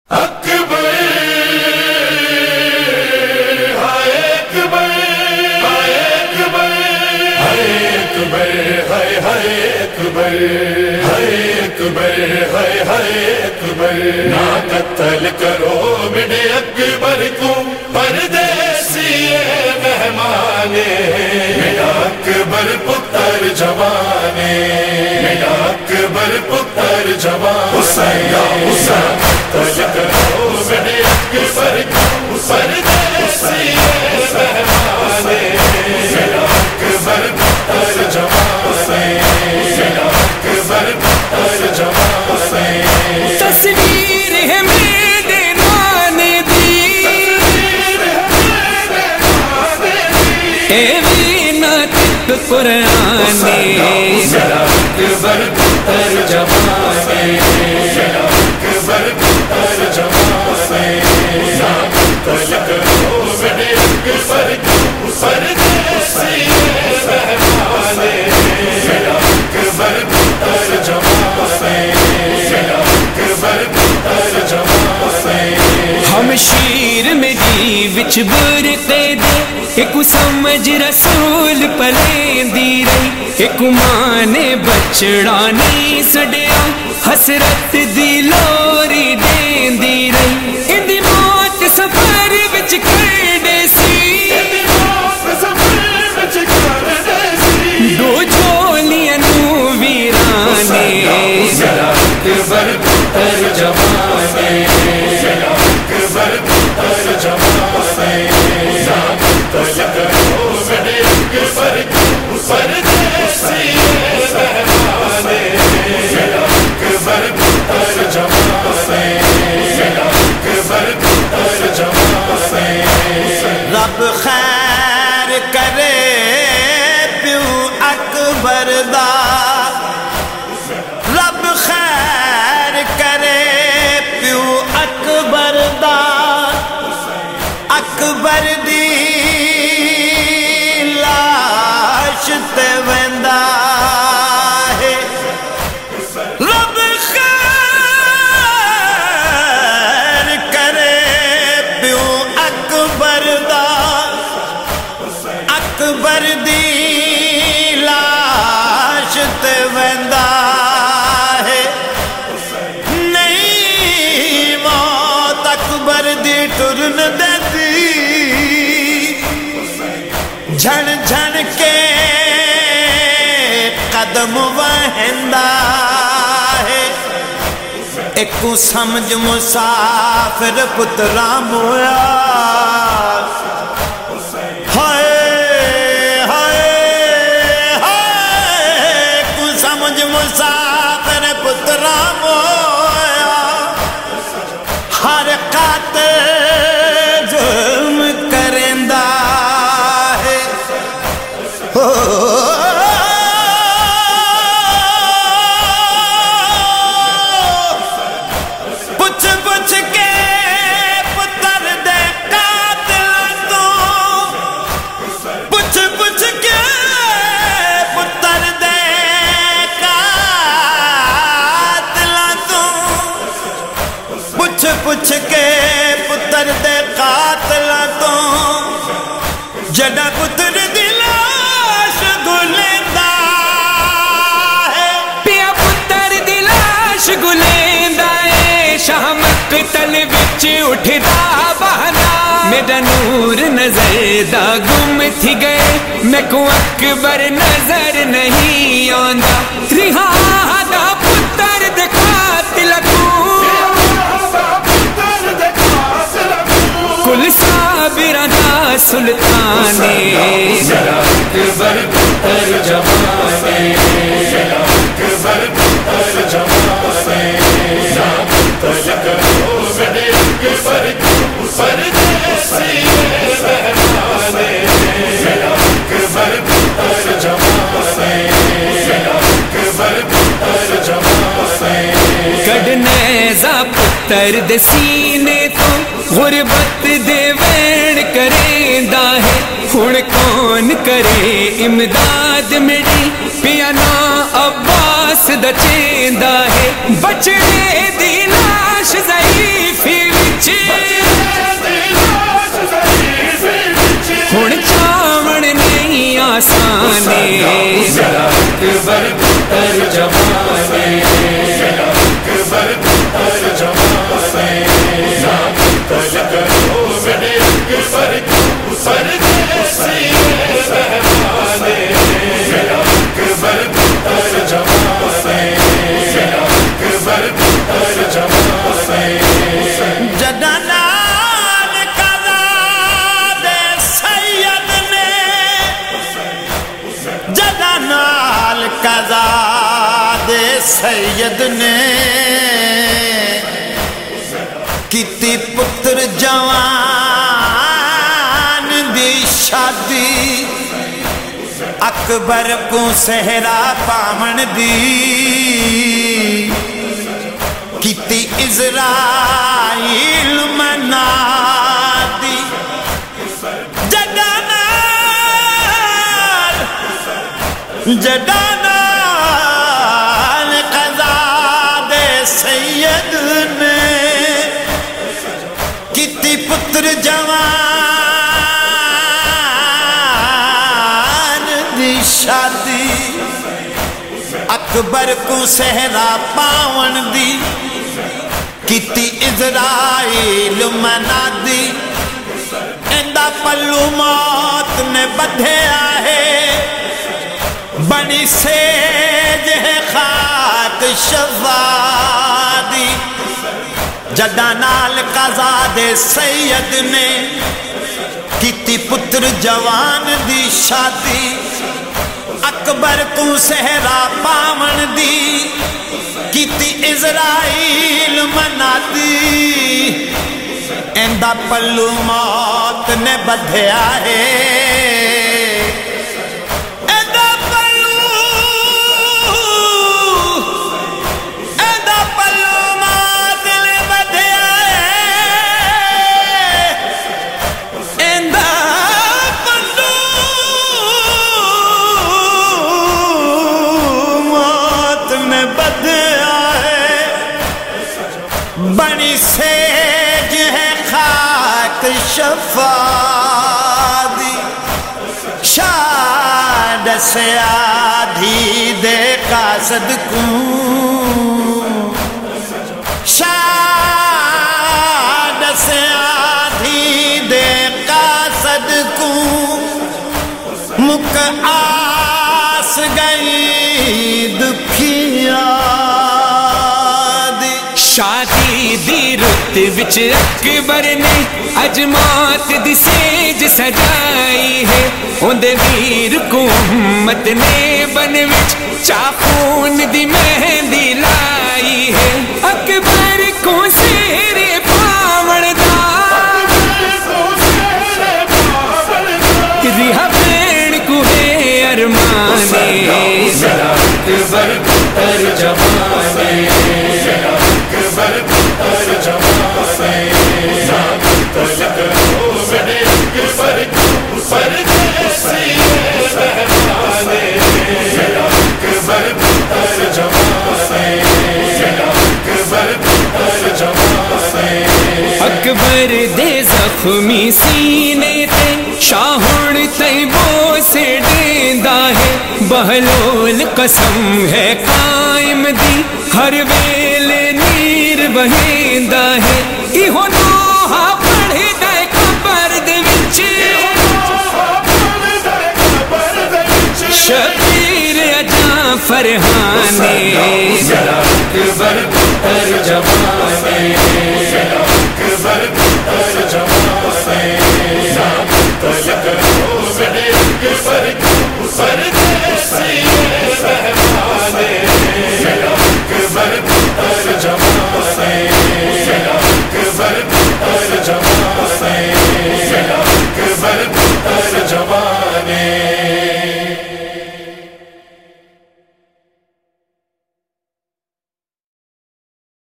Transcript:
اکبر ہائے اکبر ہائے اکبر ہائے اکبر ہائے ہائے اکبر ہائے اکبر ہائے ہائے اکبر نہ قتل کرو میرے اکبر کو پردیسی مہمانے میرا اکبر پتر جوانے میرا اکبر پتر جوان حسین حسین قتل کرو میرے اکبر کو پردیسی مہمانے میرا اکبر پتر جوانے میرا اکبر پتر جوانے تصویر ہے میرے نانے دی اے وینا تک قرآنے میرا اکبر پتر جوانے میرا اکبر پتر جوانے نہ قتل کرو میرے اکبر کو پردیسی مہمانے میرا اکبر پتر جوانے میرا اکبر پتر جوانے ہم شیر میری وچ برتے دے ایک سمجھ رسول پلیندی رہی ایک ماں نے بچڑا نہیں سڈیا حسرت دی لوری دیندی رہی اندی موت سفر وچ کردے سی دو جھولیاں نو ویرانے میرا اکبر پتر جوانے میرا اکبر پتر جوانے نہ قتل کرو میرے اکبر کو پردیسی مہمانے میرا اکبر پتر جوانے میرا اکبر پتر جوانے رب خیر کرے پیو اکبر دا رب خیر کرے پیو اکبر دا اکبر دی لاش تے ویندا ہے رب خیر کرے پیو اکبر دا اکبر دی لاش تے ویندا ہے نہیں موت اکبر دی ٹرن دیتی جھن جھن کے قدم وہندا ہے ایک سمجھ مسافر پترا مویا مسافر پترا مویا ہر قاتل ظلم کریندا ہے پوچھ پوچھ کے پتر دے قاتل تو پوچھ پوچھ کے پتر دے پوچھ کے پتر دے قاتل تو جڑا پتر دی لاش گلیندا ہے پیا پتر دی لاش گلیندا ہے شاہ مقتل وچ اٹھدا بہانا میرا نور نظر دا گم تھی گئے میں کو اکبر نظر نہیں آندا رہا دا پتر دے قاتل کو کل صابراں دا سلطانے میرا اکبر پتر جوانے میرا اکبر پتر جوانے نہ قتل کرو میرے اکبر کو پردیسی مہمانے میرا اکبر پتر جوانے میرا اکبر پتر جوانے کڈنیزا پتر دے سینے تو غربت دے ویڑ کریندا ہے ہن کون کرے امداد میری پیا نا عباس دا چیندا ہے بچڑے دی لاش ضعیف سید نے کیتی پتر جوان دی شادی اکبر کو صحرا پاون دی کیتی اسرائیل منادی جدانال قضا دے سید نے کیتی پتر جوان دی شادی اکبر کو صحرا پاون دی کیتی اسرائیل منادی ایندا پلو موت نے بدھیا ہے بنی سیج ہے خاک شفادی جدانال قضا دے سید نے کیتی پتر جوان دی شادی اکبر کو صحرا پاون دی کیتی اسرائیل منادی ایندا پلو موت نے بدھیا ہے بنی سیج ہے خاک شفادی شاد سے آدھی دے قاصد کو شاد سے آدھی دے قاصد کو مک آس گئی دکھیا شادی دی رت وچ اکبر نے اج موت دی سیج سجائی ہے اوندے ویر کو امت نے بن وچ چاخون دی مہندی لائی ہے اکبر کو سیرے پاون دا رہا بین کو ہے ارمانے اکبر پتر جوانے اکبر پتر جوانے نام تلک ہو بڑے اکبر پردیسی مہمانے اکبر پتر جوانے اکبر پتر جوانے اکبر دے زخمی سینے تے شاہن طیبو سے ڈیندا ہے بہلول قسم ہے قائم دی ہر ویلے نیر بہیندا ہے ایہو نوحہ پڑھے دے قبر دے وچ شبیر اجا فرحانے اکبر پتر جوانے